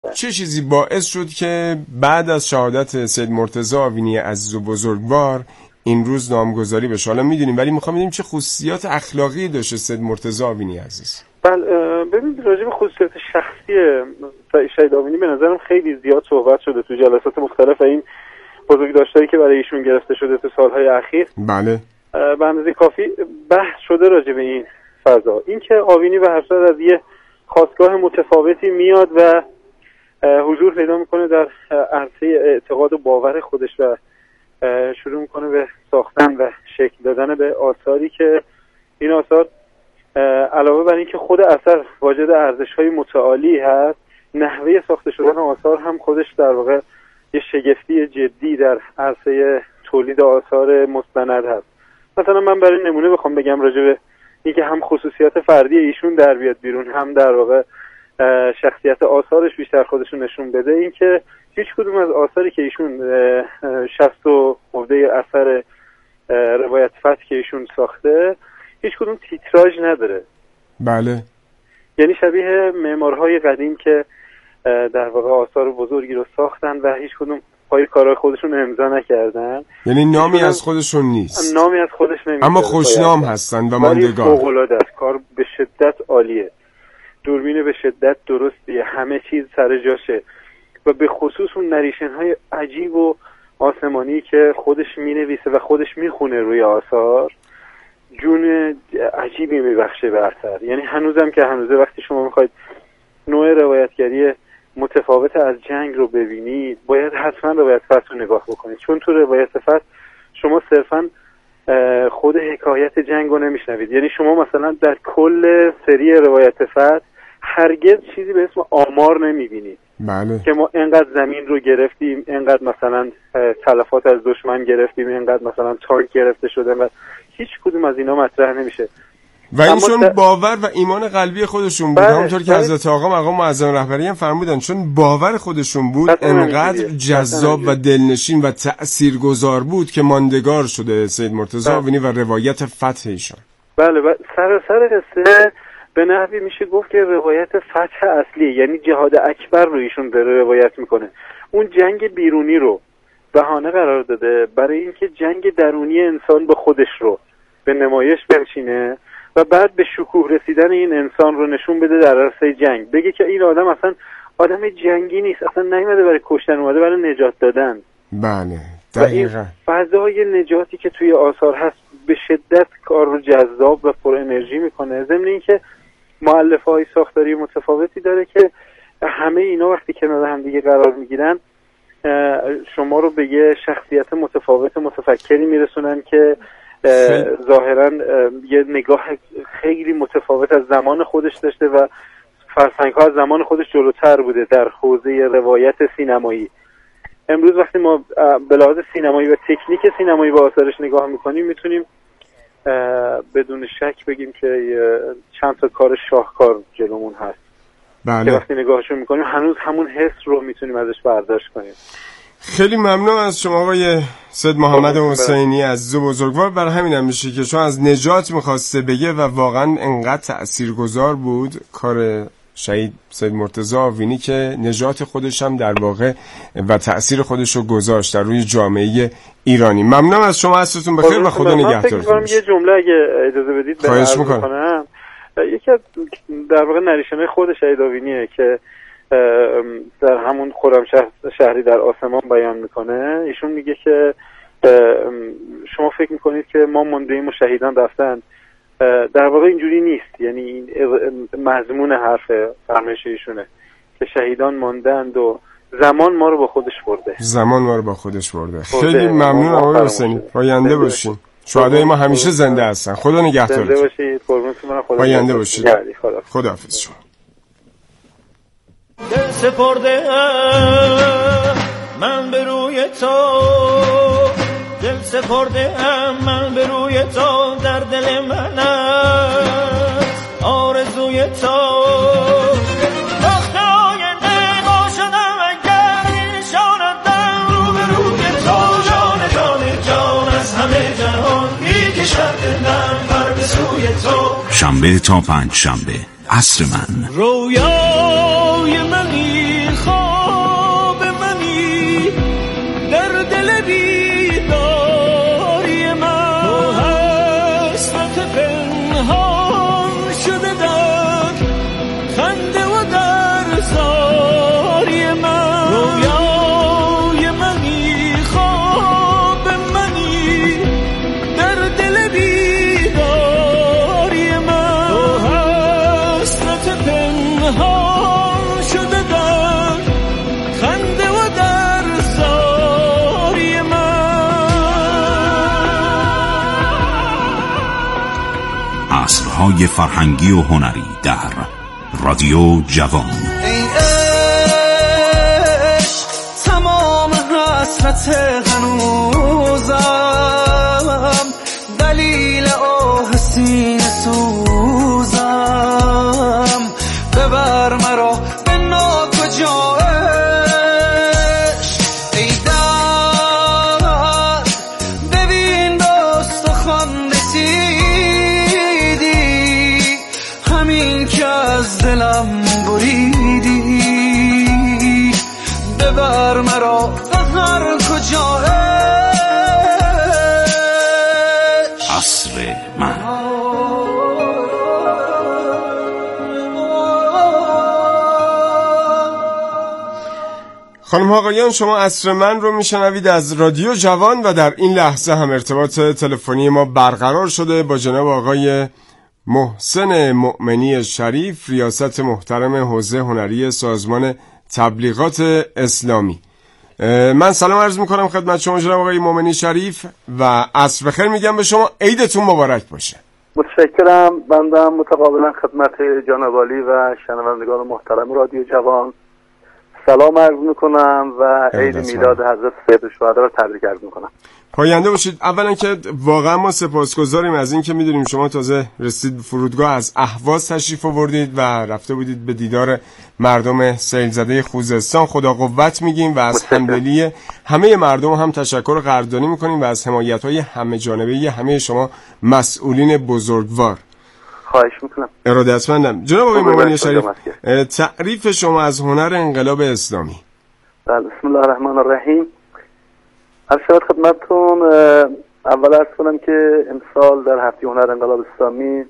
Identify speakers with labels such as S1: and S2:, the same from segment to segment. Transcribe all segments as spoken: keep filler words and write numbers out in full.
S1: هستن.
S2: چه چیزی باعث شد که بعد از شهادت سید مرتضی آوینی عزیز و بزرگوار این روز نامگذاری بشه؟ حالا میدونیم، ولی میخوام بدونیم چه خصوصیات اخلاقی داشته سید مرتضی آوینی عزیز.
S1: بله، ببینید راجع به خصوصیات شخصی شهید آوینی به نظرم خیلی زیاد صحبت شده تو جلسات مختلف و این بزرگداشتایی که برای ایشون گرفته شده تو سالهای اخیر.
S2: بله.
S1: به اندازه کافی بحث شده راجع به این فضا. اینکه آوینی به هر صورت از یه خاستگاه متفاوتی میاد و حضور پیدا میکنه در عرصه اعتقاد و باور خودش و شروع میکنه به ساختن و شکل دادن به آثاری که این آثار علاوه بر اینکه خود اثر واجد ارزش‌های متعالی هست، نحوه ساخته شدن آثار هم خودش در واقع یه شگفتی جدی در عرصه تولید آثار مستند هست. مثلا من برای نمونه بخوام بگم راجع به اینکه هم خصوصیات فردی ایشون در بیاد بیرون، هم در واقع شخصیت آثارش بیشتر خودشون نشون بده، اینکه هیچ کدوم از آثاری که ایشون شصت و عده اثر روایت فتح که ایشون ساخته هیچ کدوم تیتراژ نداره.
S2: بله.
S1: یعنی شبیه معمارهای قدیم که در واقع آثار بزرگی رو ساختن و هیچ کدوم پای کارهای خودشون امضا نکردن.
S2: یعنی نامی از خودشون نیست.
S1: نامی از خودش نمیشه.
S2: اما خوشنام هستن و ماندگار.
S1: فوق‌العاده است. کار به شدت عالیه. دوربین به شدت درستیه. همه چیز سر جاشه. و به خصوص اون نریشن‌های عجیب و آسمانی که خودش می‌نویسه و خودش میخونه روی آثار، جون عجیبی میبخشه به اثر. یعنی هنوزم که هنوزه وقتی شما میخواید نوع روایتگری متفاوت از جنگ رو ببینید، باید حتما روایت فتح رو نگاه بکنید، چون تو روایت فتح شما صرفا خود حکایت جنگ رو نمیشنوید. یعنی شما مثلا در کل سری روایت فتح هرگز چیزی به اسم آمار نمیبینید.
S2: بله.
S1: که ما انقدر زمین رو گرفتیم، انقدر مثلا تلفات از دشمن گرفتیم، انقدر مثلا تانک گرفته شده و هیچ کدوم از اینا مطرح نمیشه.
S2: و این چون د... باور و ایمان قلبی خودشون بود، همونطور که حضرت آقا مقام معظم رهبری هم فرمودن، چون باور خودشون بود انقدر جذاب و دلنشین و تأثیرگذار بود که ماندگار شده سید مرتضی آوینی و روایت فتح ایشان.
S1: بله، و سر سر قصه به نحوی میشه گفت که روایت فتح اصلی، یعنی جهاد اکبر رو ایشون داره روایت میکنه. اون جنگ بیرونی رو بهانه قرار داده برای اینکه جنگ درونی انسان به خودش رو به نمایش بنشینه و بعد به شکوه رسیدن این انسان رو نشون بده در عرصه جنگ. بگه که این آدم اصلا آدم جنگی نیست، اصلا نیومده برای کشتن، اومده برای نجات دادن.
S2: بله، دقیقاً.
S1: فضای نجاتی که توی آثار هست به شدت کار رو جذاب و پر انرژی میکنه. ضمن اینکه مؤلفه‌های ساختاری متفاوتی داره که همه اینا وقتی کنار هم دیگه قرار میگیرن شما رو به یه شخصیت متفاوت متفکری میرسونن که ظاهرا یه نگاه خیلی متفاوت از زمان خودش داشته و فرهنگ‌ها از زمان خودش جلوتر بوده در حوزه روایت سینمایی. امروز وقتی ما به لحاظ سینمایی و تکنیک سینمایی به آثارش نگاه میکنیم میتونیم بدون شک بگیم که چند تا کار شاهکار جلومون هست.
S2: بله.
S1: که وقتی نگاهشو میکنیم هنوز همون حس رو میتونیم ازش برداشت کنیم.
S2: خیلی ممنون از شما آقای سید محمد حسینی عزیز و بزرگوار. برای همین هم میشه که چون از نجات میخواسته بگه و واقعا انقدر تأثیرگذار بود کار شهید سید مرتضی آوینی که نجات خودش هم در واقع و تأثیر خودش رو گذاشت در روی جامعه ایرانی. ممنونم از شما، عصرتون بخیر و خدا نگهدارتون.
S1: من یه جمله اگه اجازه بدید
S2: خواهش میکنم.
S1: یکی از در واقع نریشن‌های خود شهید آوینیه که در همون خرمشهر شهری در آسمان بیان میکنه. ایشون میگه که شما فکر میکنید که ما مونده ایم و شهیدان رفتن، در واقع اینجوری نیست. یعنی این مضمون حرف فرمایش ایشونه که شهیدان ماندند و زمان ما رو با خودش برده.
S2: زمان ما رو با خودش برده. خیلی ممنون آقای حسینی. پاینده باشین. شهدای ما همیشه زنده هستن. خدا نگهدارتون.
S1: زنده باشید. قربونتون برم. خدا
S2: پاینده باشید. خداحافظ شما.
S3: دل سپرده من به روی تو، دل سپرده من به روی تو، در دل من است آرزوی تو. وقت آینده ما شدم اگر نشاندم رو به روی تو، جان جان جان از همه جهان میکشد دلم پر به سوی تو.
S4: شنبه تا پنج شنبه عصر من
S3: رویای منی خواه
S4: های فرهنگی و هنری در رادیو جوان.
S5: ای عشق تمام حسرت هنوزم، دلیل آه سینه سوزم، ببر مرا به ناکجا عشق. ای درد ببین دست و خان رسیدی، همین که از دلم بریدی، ببر مرا به هر کجا عشق.
S4: عصر من.
S2: خانم آقایان، شما عصر من رو میشنوید از رادیو جوان و در این لحظه هم ارتباط تلفنی ما برقرار شده با جناب آقای محسن مؤمنی شریف، ریاست محترم حوزه هنری سازمان تبلیغات اسلامی. من سلام عرض میکنم خدمت شما جناب آقای مؤمنی شریف و عصر بخیر میگم به شما. عیدتون مبارک باشه.
S6: متشکرم. بنده متقابلا خدمت جناب عالی و شنوندگان محترم رادیو جوان سلام عرض میکنم و عید میلاد حضرت سید الشهدا رو تبریک عرض میکنم.
S2: پاینده باشید. اولا که واقعا ما سپاسگزاریم از این که میدونیم شما تازه رسید به فرودگاه از اهواز تشریف آوردید و رفته بودید به دیدار مردم سیل زده خوزستان. خدا قوت میگیم و از همدلی همه مردم هم تشکر و قدردانی میکنیم و از حمایت‌های همه جانبه همه شما مسئولین بزرگوار.
S6: خواهش میکنم.
S2: ارادتمندم. جناب آقای مؤمنی شریف، تعریف شما از هنر انقلاب اسلامی.
S6: بله، بسم الله الرحمن الرحیم. عرض شود خدمتتون، اول عرض کنم که امسال در هفته هنر انقلاب اسلامی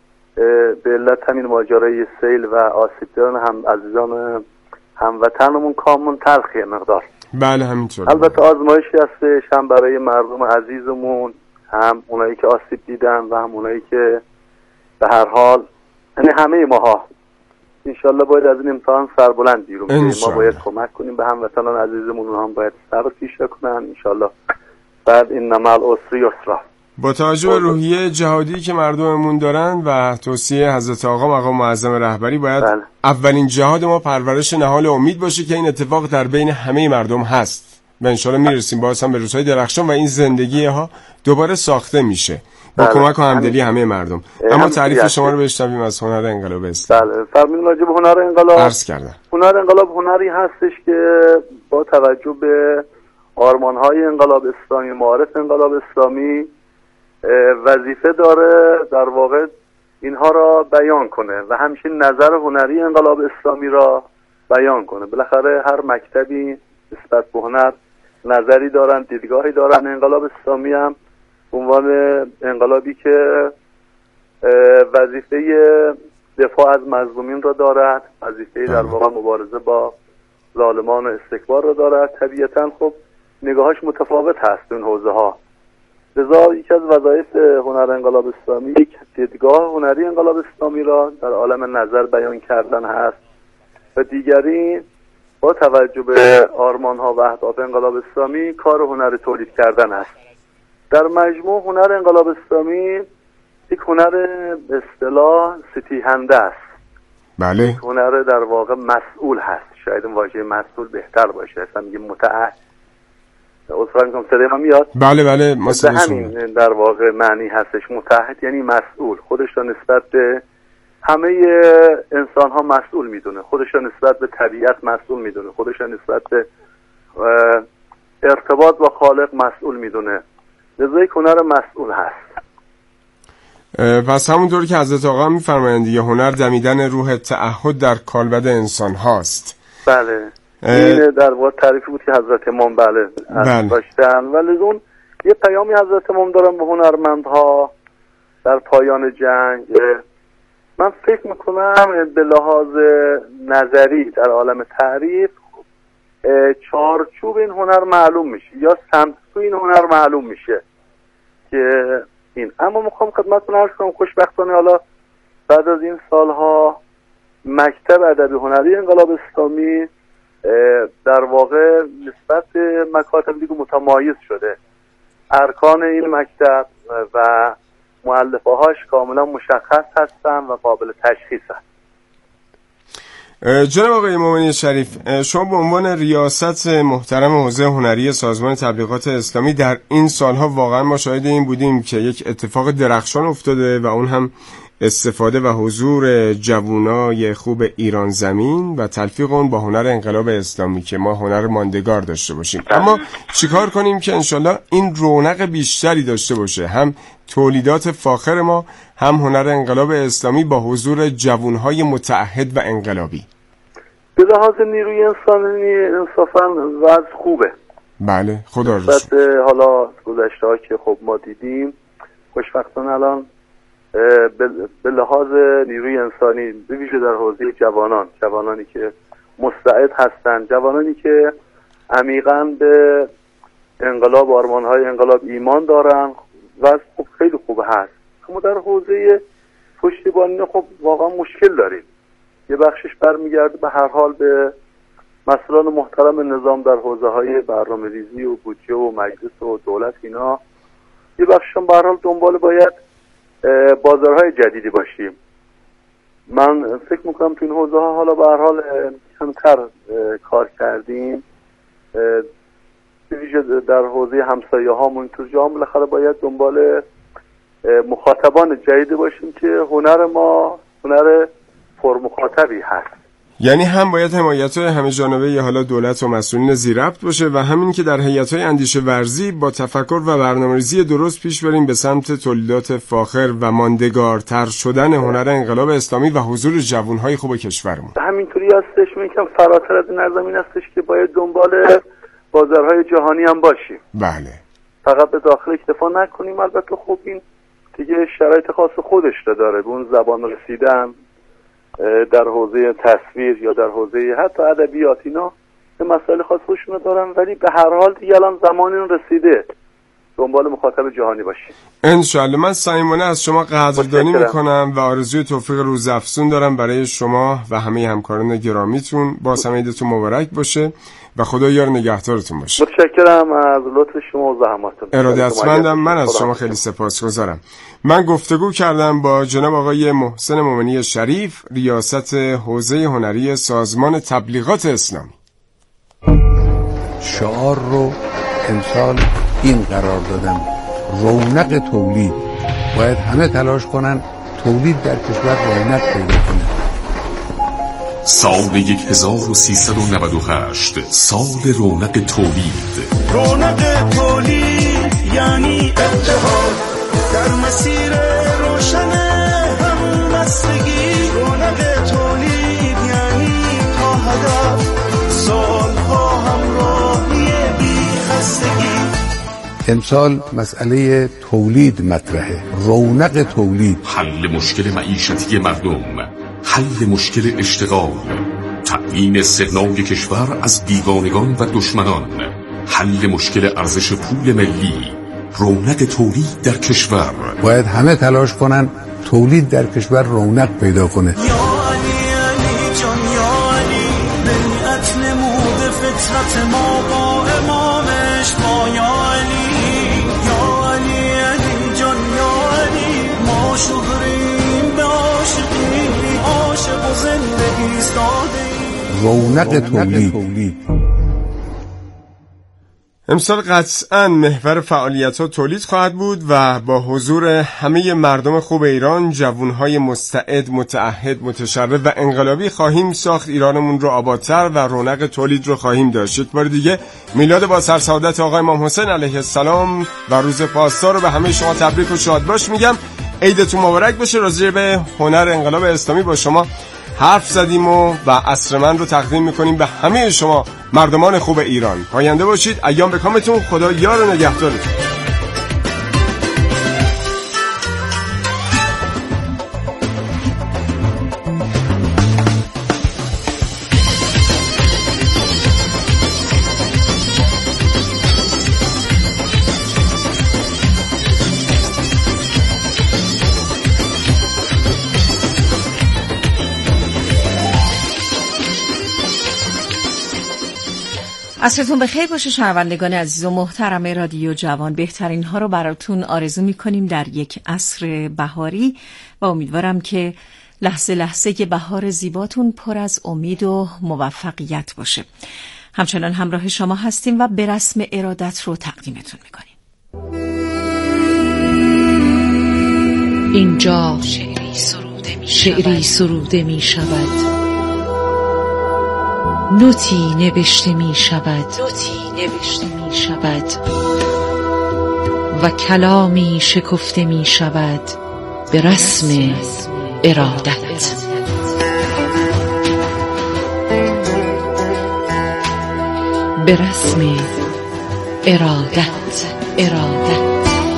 S6: به علت همین ماجرای سیل و آسیب دیدن هم عزیزان هموطنمون کامون تلخیه مقدار.
S2: بله همینطور.
S6: البته آزمایشی هستش هم برای مردم عزیزمون، هم اونایی که آسیب دیدن و هم اونایی که به هر حال، یعنی همه ماها انشالله باید از این امتحان سربلند بیرون بیاییم. ما باید کمک کنیم به هموطنان عزیزمون، اونها هم باید سر پیشه کنن انشالله. بعد این مع العسر یسرا.
S2: با توجه به روحیه جهادی که مردممون دارن و توصیه حضرت آقا مقام معظم رهبری، باید بله. اولین جهاد ما پرورش نهال امید باشه که این اتفاق در بین همه مردم هست و انشالله میرسیم باز هم به روزهای درخشان و این زندگی ها دوباره ساخته میشه با بله. کمک و همدلی همه مردم. اما تعریف شما رو بشنویم از هنر انقلاب اسلامی.
S6: بله، فرمودید راجع به هنر انقلاب
S2: عرض کردم.
S6: هنر انقلاب هنری هستش که با توجه به آرمان‌های انقلاب اسلامی، معارف انقلاب اسلامی وظیفه داره در واقع اینها را بیان کنه و همچنین نظر هنری انقلاب اسلامی را بیان کنه. بالاخره هر مکتبی نسبت به هنر نظری دارن، دیدگاهی دارن. انقلاب اسلامی هم عنوان انقلابی که وظیفه دفاع از مظلومین را دارد، وظیفه در واقع مبارزه با ظالمان و استکبار را دارد. طبیعتاً خب نگاهاش متفاوت هست این حوزه ها. لذا یکی از وظایف هنر انقلاب اسلامی یک دیدگاه هنری انقلاب اسلامی را در عالم نظر بیان کردن هست و دیگری با توجه به آرمان ها و اهداف انقلاب اسلامی کار هنر تولید کردن است. در مجموع هنر انقلاب اسلامی یک هنر به اصطلاح ستیهنده است.
S2: بله.
S6: یک هنر در واقع مسئول هست. شاید این واژه مسئول بهتر باشه. اصلا میگه متعهد. اصلا میگم صدای من میاد؟
S2: بله بله. ما
S6: همین در واقع معنی هستش. متعهد یعنی مسئول. خودش را نسبت به همه انسان ها مسئول میدونه. خودش را نسبت به طبیعت مسئول میدونه. خودش را نسبت به ارتباط با خالق مسئول میدونه. لذا یک هنر مسئول هست.
S2: پس همونطور که حضرت آقا میفرمایند دیگه هنر دمیدن روح تعهد در کالبد انسان هاست.
S6: بله. این در واقع تعریفی بود که حضرت امام بله, بله. داشتن. ولی اون یه پیامی حضرت امام دارن به هنرمندها در پایان جنگ. من فکر میکنم به لحاظ نظری در عالم تعریف چارچوب این هنر معلوم میشه یا سمت این هنر معلوم میشه که این. اما میخوام خدمتتون عرض کنم خوشبختانه حالا بعد از این سالها مکتب ادبی هنری انقلاب اسلامی در واقع نسبت به مکاتب دیگه متمایز شده. ارکان این مکتب و مؤلفه‌هاش کاملا مشخص هستن و قابل تشخیص هست.
S2: جناب آقای مومنی شریف، شما به عنوان ریاست محترم حوزه هنری سازمان تبلیغات اسلامی در این سالها واقعا ما شاهد این بودیم که یک اتفاق درخشان افتاده و اون هم استفاده و حضور جوانای خوب ایران زمین و تلفیق اون با هنر انقلاب اسلامی که ما هنر ماندگار داشته باشیم. اما چیکار کنیم که انشالله این رونق بیشتری داشته باشه، هم تولیدات فاخر ما هم هنر انقلاب اسلامی با حضور جوانهای متعهد و انقلابی؟
S6: به لحاظ نیروی انسانی انصافا وضع خوبه.
S2: بله خدا رو شکر.
S6: حالا گذشته ها که خب ما دیدیم خوشبختانه الان به لحاظ نیروی انسانی به ویژه در حوزه جوانان، جوانانی که مستعد هستند، جوانانی که عمیقاً به انقلاب و آرمان‌های انقلاب ایمان دارن، وضع خب خیلی خوب هست. اما در حوزه پشتیبانی خب واقعا مشکل داریم. یه بخشش برمیگرده به هر حال به مسئولان محترم نظام در حوزه‌های برنامه‌ریزی و بودجه و مجلس و دولت اینا. یه بخشش هم به هر حال دنبال باید بازارهای جدیدی باشیم. من فکر میکنم تو این حوزه ها حالا به هر حال کمتر کار کردیم، به ویژه در حوزه همسایه هامون تو جا هم بالاخره باید دنبال مخاطبان جدیدی باشیم که هنر ما هنر پرمخاطبی هست.
S2: یعنی هم باید حمایت‌های همه جانبه ی حالا دولت و مسئولین زیربط باشه و همین که در هیئت‌های اندیشه ورزی با تفکر و برنامه‌ریزی درست پیش بریم به سمت تولیدات فاخر و ماندگارتر شدن هنر انقلاب اسلامی و حضور جوان‌های خوب کشورمون.
S6: همینطوری هستش، میگم فراتر از این زمین هستش که باید دنبال بازارهای جهانی هم باشیم.
S2: بله.
S6: فقط به داخل اکتفا نکنیم. البته خب این دیگه شرایط خاص خودش داره، به اون زبان رسیدن در حوزه تصویر یا در حوزه حتی ادبیات اینا به مسائل خاص خودشون دارن، ولی به هر حال دیگه الان زمان اون رسیده دنبال مخاطب جهانی باشیم
S2: انشالله. من صمیمانه از شما قدردانی میکنم و آرزوی توفیق روزافزون دارم برای شما و همه همکاران گرامیتون. با سمیدتون مبارک باشه و خدا یار نگهدارتون باشه.
S6: متشکرم از لطف شما و زحماتتون.
S2: ارادتمندم. من از شما خیلی سپاسگزارم. من گفتگو کردم با جناب آقای محسن مومنی شریف، ریاست حوزه هنری سازمان تبلیغات اسلامی.
S7: شعار رو امسال این قرار دادم: رونق تولید. باید همه تلاش کنن تولید در کشور رونق پیدا کنه.
S4: سال هزار و سیصد و نود و هشت، سال رونق تولید.
S5: رونق تولید یعنی اتحاد در مسیر روشن همبستگی. رونق تولید یعنی تا هدف سالها همراهی بی خستگی.
S7: امسال مسئله تولید مطرحه، رونق تولید.
S4: حل مشکل معیشتی مردم، حل مشکل اشتغال، تأمین استغنای کشور از بیگانگان و دشمنان، حل مشکل ارزش پول ملی، رونق تولید در کشور.
S7: باید همه تلاش کنن تولید در کشور رونق پیدا کنه.
S5: یا علی علی جان یا علی، بیعت نموده فطرت ما با امامش ما. یا علی یا علی علی جان یا علی، ما شهریم به عاشقی، عاشق و زندگی ساده.
S7: رونق تولید.
S2: امسال قطعاً محور فعالیت‌ها تولید خواهد بود و با حضور همه مردم خوب ایران، جوانهای مستعد، متعهد، متشرف و انقلابی خواهیم ساخت ایرانمون رو آبادتر و رونق تولید رو خواهیم داشت. یک بار دیگه میلاد با سرسعادت آقای امام حسین علیه السلام و روز پاسدار رو به همه شما تبریک و شادباش میگم. عیدتون مبارک باشه. راجع به هنر انقلاب اسلامی با شما حرف زدیم و و عصر من رو تقدیم میکنیم به همه شما مردمان خوب ایران. پاینده باشید. ایام به کامتون. خدا یار و نگهدارتون.
S8: عصرتون بخیر باشه شنوندگان عزیز و محترم رادیو جوان. بهترین ها رو براتون آرزو میکنیم در یک عصر بهاری و امیدوارم که لحظه لحظه که بهار زیباتون پر از امید و موفقیت باشه. همچنان همراه شما هستیم و به رسم ارادت رو تقدیمتون میکنیم.
S9: اینجا شعری سروده می شعری سروده می شود، نوتی نوشته می شود، نوتی نوشته می شود و کلامی شکفته می شود به رسم ارادت. به رسم ارادت. ارادت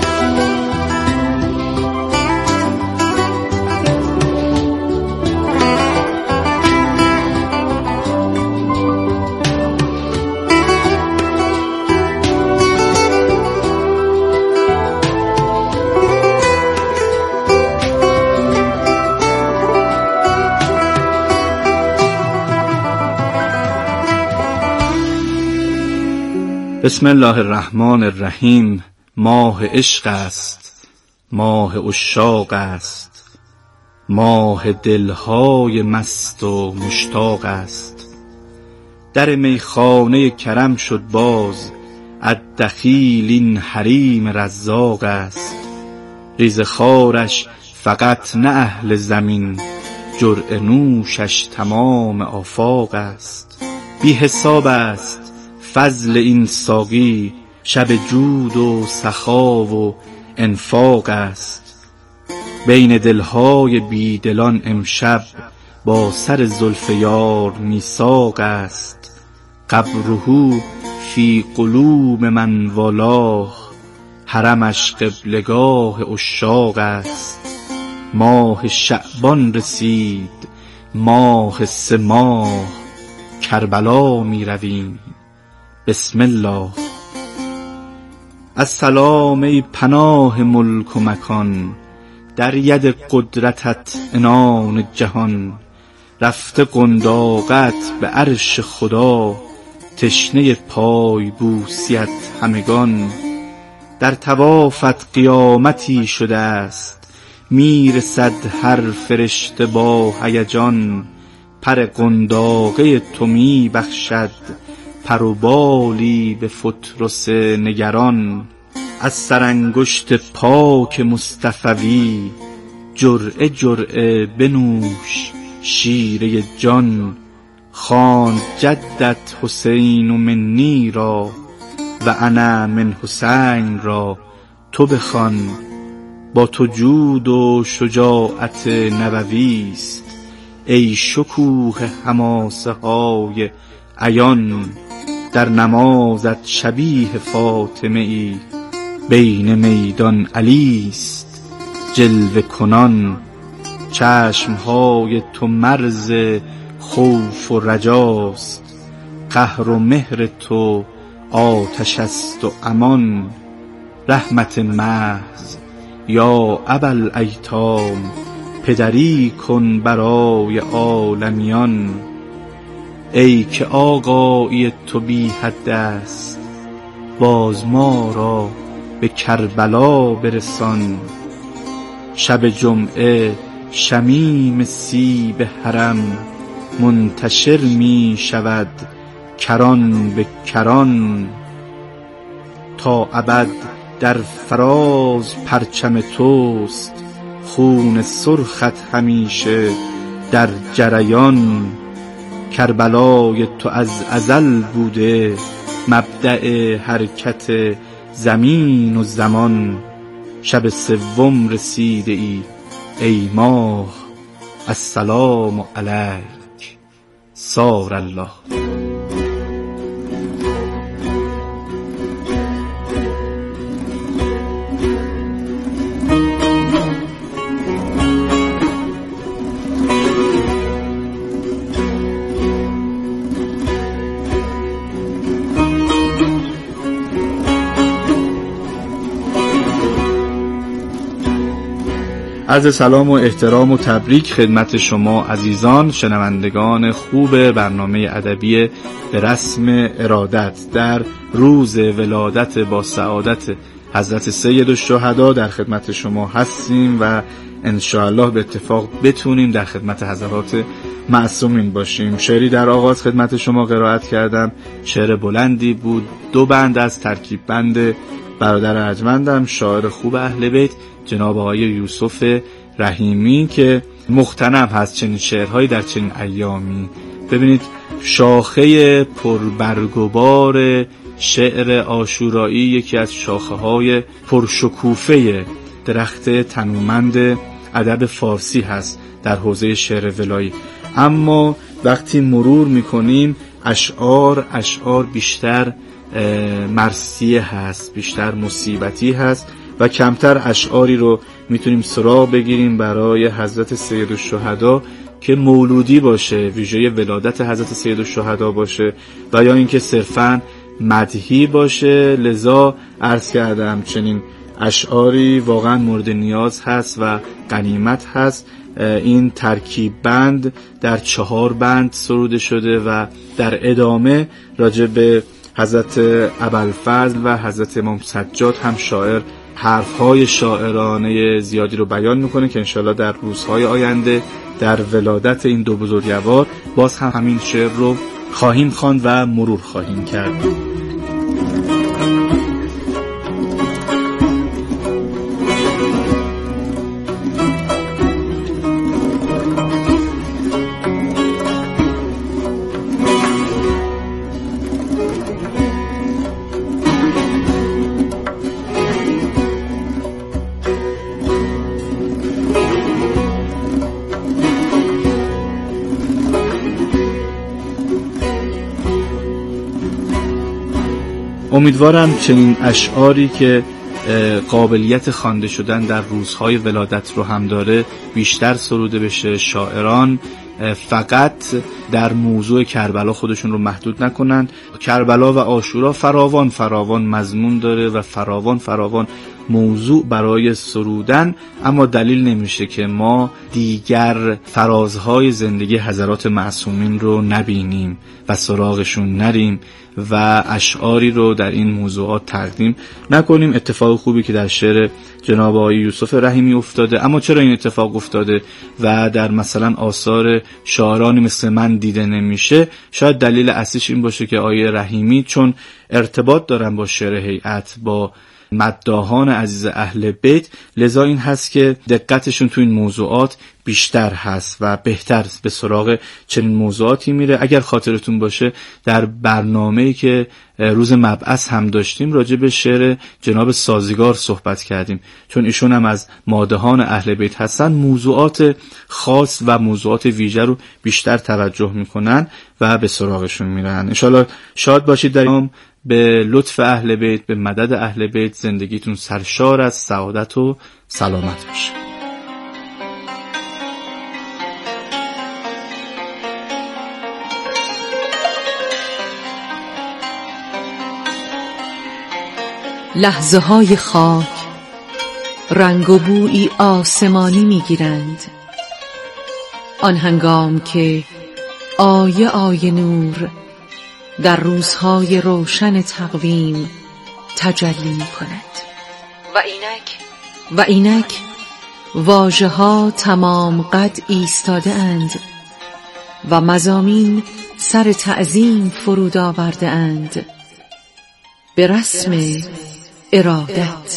S10: بسم الله الرحمن الرحیم. ماه عشق است، ماه عشاق است، ماه دلهای مست و مشتاق است. در میخانه کرم شد باز، الدخیل این حریم رزاق است. ریز خارش فقط نه اهل زمین، جرعه نوشش تمام آفاق است. بی حساب است فضل این ساقی، شب جود و سخا و انفاق است. بین دلهای بیدلان امشب، با سر زلف یار میثاق است. قبره فی قلوب من والاه، حرمش قبلگاه عشاق است. ماه شعبان رسید، ماه سه ماه، کربلا می رویم بسم الله. السلام ای پناه ملک و مکان، در ید قدرتت عنان جهان. رفته قنداقت به عرش خدا، تشنه پای بوسیت همگان. در طوافت قیامتی شده است، میرسد هر فرشته با هیجان. پر قنداقه تو می بخشد، پر و بالی به فطرس نگران. از سرانگشت پاک مصطفوی، جرعه جرعه بنوش شیره جان. خواند جدت حسین و منی را، و انا من حسین را تو بخوان. با تو جود و شجاعت نبوی است، ای شکوه حماسه های عیان. در نمازت شبیه فاطمه ای، بین میدان علی است جلوه کنان. چشمهای تو مرز خوف و رجاست، قهر و مهر تو آتش است و امان. رحمت محض یا ابوالایتام، پدری کن برای عالمیان. ای که آقایی تو بی حد است، باز ما را به کربلا برسان. شب جمعه شمیم سیب حرم، منتشر می شود کران به کران. تا ابد در فراز پرچم توست، خون سرخت همیشه در جریان. کربلای تو از ازل بوده، مبدأ حرکت زمین و زمان. شب سوم رسیده ای ای ماه، السلام علیک سار الله. عرض سلام و احترام و تبریک خدمت شما عزیزان شنوندگان خوب برنامه ادبی به رسم ارادت در روز ولادت با سعادت حضرت سید الشهدا در خدمت شما هستیم و انشاءالله به اتفاق بتونیم در خدمت حضرات معصومین باشیم. شعری در آغاز خدمت شما قرائت کردم، شعر بلندی بود، دو بند از ترکیب بند برادر ارجمندم شاعر خوب اهل بیت جناب آقای یوسف رحیمی که مغتنم هست چنین شعرهایی در چنین ایامی. ببینید شاخه پربرگبار شعر عاشورایی یکی از شاخه های پرشکوفه درخت تنومند ادب فارسی هست در حوزه شعر ولایی، اما وقتی مرور میکنیم اشعار اشعار بیشتر مرثیه هست، بیشتر مصیبتی هست و کمتر اشعاری رو میتونیم سراغ بگیریم برای حضرت سید الشهدا که مولودی باشه، ویژه ولادت حضرت سید الشهدا باشه و یا اینکه صرفاً مدحی باشه. لذا عرض کردم چنین اشعاری واقعا مورد نیاز هست و غنیمت هست. این ترکیب بند در چهار بند سروده شده و در ادامه راجع به حضرت ابوالفضل و حضرت امام سجاد هم شاعر حرفهای شاعرانه زیادی رو بیان میکنه که انشالله در روزهای آینده در ولادت این دو بزرگوار باز هم همین شعر رو خواهیم خواند و مرور خواهیم کرد. امیدوارم چنین اشعاری که قابلیت خوانده شدن در روزهای ولادت رو هم داره بیشتر سروده بشه. شاعران فقط در موضوع کربلا خودشون رو محدود نکنن. کربلا و عاشورا فراوان فراوان مضمون داره و فراوان فراوان موضوع برای سرودن، اما دلیل نمیشه که ما دیگر فرازهای زندگی حضرات معصومین رو نبینیم و سراغشون نریم و اشعاری رو در این موضوعات تقدیم نکنیم. اتفاق خوبی که در شعر جناب آقای یوسف رحیمی افتاده، اما چرا این اتفاق افتاده و در مثلا آثار شاعرانی مثل من دیده نمیشه؟ شاید دلیل اصلیش این باشه که آقای رحیمی چون ارتباط دارن با شعر هیئت، با مداحان عزیز اهل بیت، لذا این هست که دقتشون تو این موضوعات بیشتر هست و بهتر به سراغ چنین موضوعاتی میره. اگر خاطرتون باشه در برنامه‌ای که روز مبعث هم داشتیم راجع به شعر جناب سازگار صحبت کردیم، چون ایشون هم از مادحان اهل بیت هستن، موضوعات خاص و موضوعات ویژه رو بیشتر توجه میکنن و به سراغشون میرن. انشالله شاد باشید در این به لطف اهل بیت، به مدد اهل بیت زندگیتون سرشار از سعادت و سلامت باشه.
S9: لحظه های خاک رنگ و بویی آسمانی میگیرند، آن هنگام که آیه آیه نور در روزهای روشن تقویم تجلی می کند و اینک و اینک واژه ها تمام قد ایستاده اند و مضامین سر تعظیم فرود آورده اند به رسم ارادت.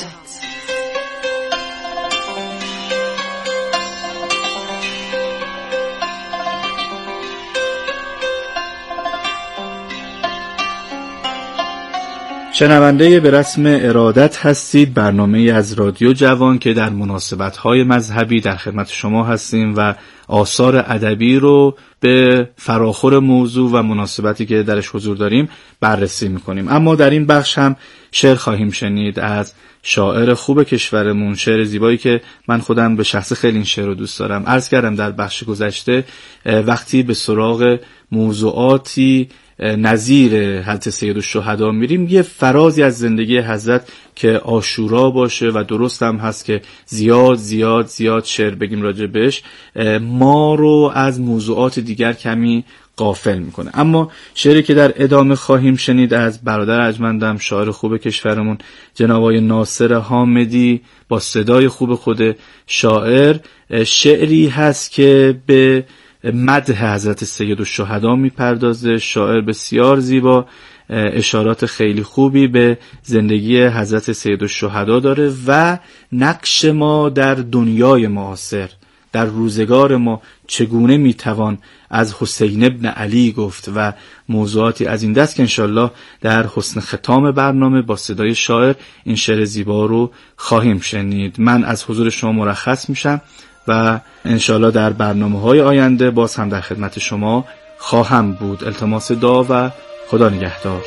S10: شنونده به رسم ارادت هستید، برنامه از رادیو جوان که در مناسبت‌های مذهبی در خدمت شما هستیم و آثار ادبی رو به فراخور موضوع و مناسبتی که درش حضور داریم بررسی می‌کنیم. اما در این بخش هم شعر خواهیم شنید از شاعر خوب کشورمون، شعر زیبایی که من خودم به شخص خیلی این شعر رو دوست دارم. عرض کردم در بخش گذشته وقتی به سراغ موضوعاتی نظیر حضرت سیدالشهدا میریم، یه فرازی از زندگی حضرت که عاشورا باشه و درست هم هست که زیاد زیاد زیاد شعر بگیم راجع بهش، ما رو از موضوعات دیگر کمی غافل میکنه. اما شعری که در ادامه خواهیم شنید از برادر ارجمندم، شاعر خوب کشورمون جناب آقای ناصر حامدی با صدای خوب خود شاعر، شعری هست که به مدح حضرت سیدالشهدا میپردازه. شاعر بسیار زیبا، اشارات خیلی خوبی به زندگی حضرت سیدالشهدا داره و نقش ما در دنیای معاصر، در روزگار ما چگونه میتوان از حسین ابن علی گفت و موضوعاتی از این دست که انشالله در حسن ختام برنامه با صدای شاعر این شعر زیبا رو خواهیم شنید. من از حضور شما مرخص میشم و انشالله در برنامه های آینده باز هم در خدمت شما خواهم بود. التماس دعا و خدا نگهدار.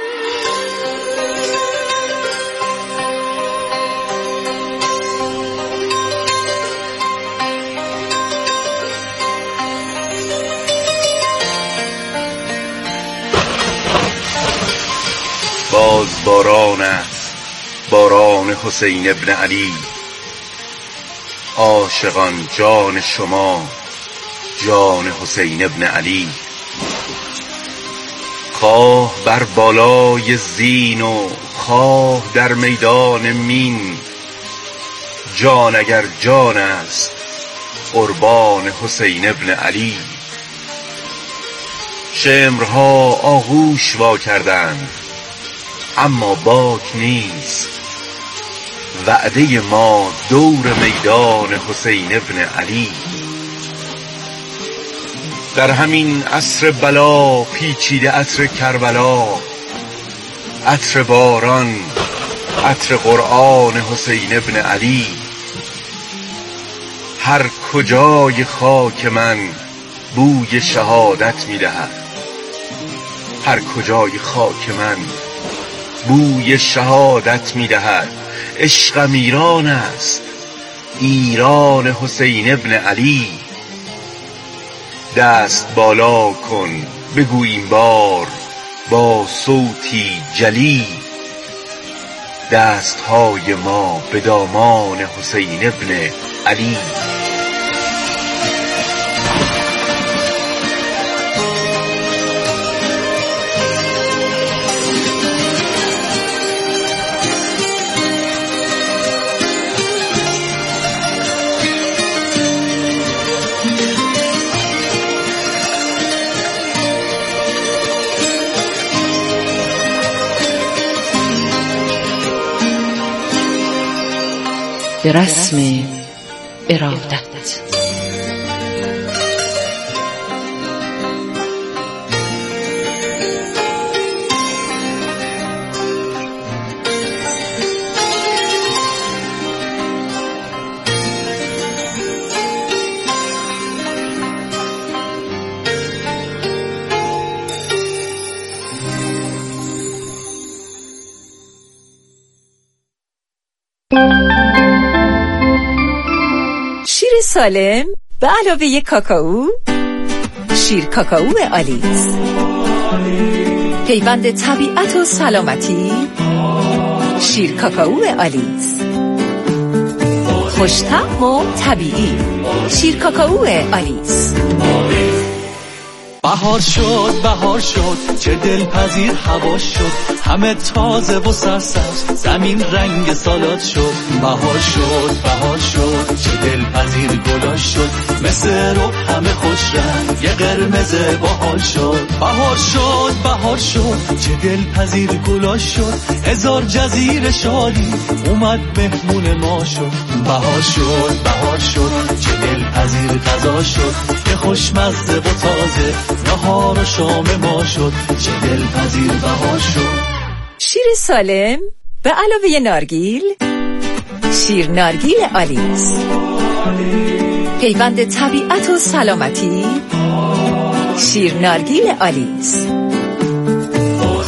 S11: باز باران است، باران حسین ابن علی. عاشقان جان شما، جان حسین ابن علی. خواه بر بالای زین و خواه در میدان مین، جان اگر جان است قربان حسین ابن علی. شمرها آغوش وا کردند اما باک نیست، وعده ما دور میدان حسین ابن علی. در همین عصر بلا پیچیده عطر کربلا، عطر باران، عطر قرآن حسین ابن علی. هر کجای خاک من بوی شهادت می‌دهد، هر کجای خاک من بوی شهادت می‌دهد. عشقم ایران است، ایران حسین ابن علی. دست بالا کن بگو این بار با صوتی جلی، دستهای ما به دامان حسین ابن علی.
S9: به رسم ارادت.
S8: شیر سالم به علاوه کاکائو، شیر کاکائو آلیس، پیوند طبیعت و سلامتی، شیر کاکائو آلیس، خوش‌طعم و طبیعی، شیر کاکائو آلیس.
S5: بهار شد بهار شد چه دلپذیر هوا شد، همه تازه و سرسبز زمین رنگ سالاد شد. بهار شد بهار شد چه دلپذیر گلا شد، مثل رو همه خوش رنگ یه قرمز باحال شد. بهار شد بهار شد چه دلپذیر گلا شد، هزار جزیره شادی اومد مهمون ما شد. بهار شد بهار شد چه دلپذیر غذا شد، که خوشمزه و تازه نهار و شام ما شد. چه دلپذیر بهار شد.
S8: شیر سالم به علاوه نارگیل، شیر نارگیل آلیس، پیوند طبیعت و سلامتی، شیر نارگیل آلیس.